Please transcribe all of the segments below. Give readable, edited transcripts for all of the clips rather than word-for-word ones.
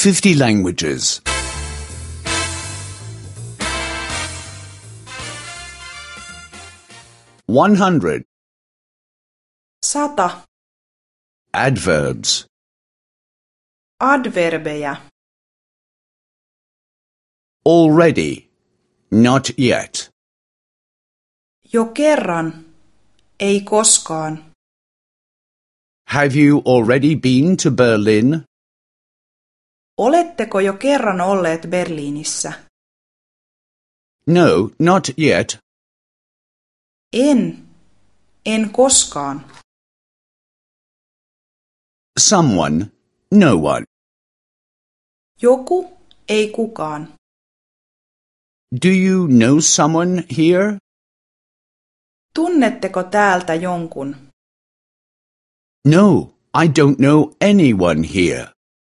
50 languages. 100. 100. Adverbs. Adverbeja. Already. Not yet. Jo kerran. Ei koskaan. Have you already been to Berlin? Oletteko jo kerran olleet Berliinissä? No, not yet. En koskaan. Someone, no one. Joku, ei kukaan. Do you know someone here? Tunnetteko täältä jonkun? No, I don't know anyone here.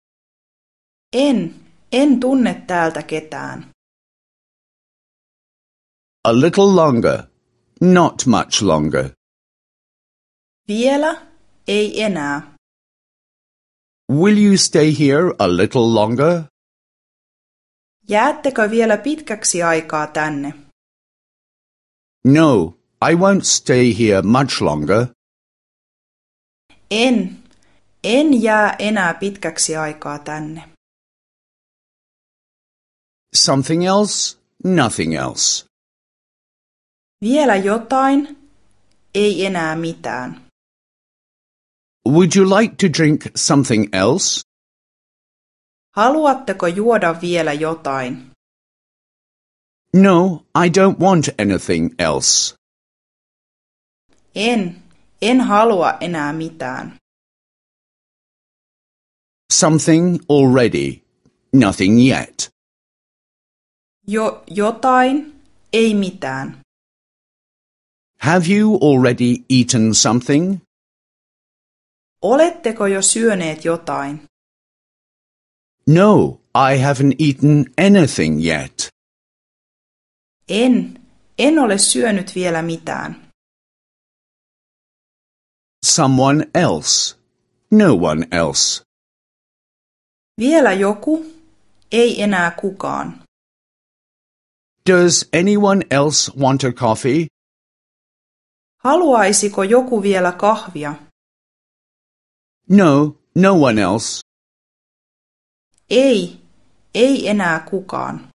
En tunne täältä ketään. A little longer. Not much longer. Vielä, ei enää. Will you stay here a little longer? Jäättekö vielä pitkäksi aikaa tänne? No, I won't stay here much longer. En jää enää pitkäksi aikaa tänne. Something else? Nothing else. Vielä jotain, ei enää mitään. Would you like to drink something else? Haluatteko juoda vielä jotain? No, I don't want anything else. En halua enää mitään. Something already. Nothing yet. Jotain, ei mitään. Have you already eaten something? Oletteko jo syöneet jotain? No, I haven't eaten anything yet. En ole syönyt vielä mitään. Someone else. No one else. Vielä joku, ei enää kukaan. Does anyone else want a coffee? Haluaisiko joku vielä kahvia? No, no one else. Ei enää kukaan.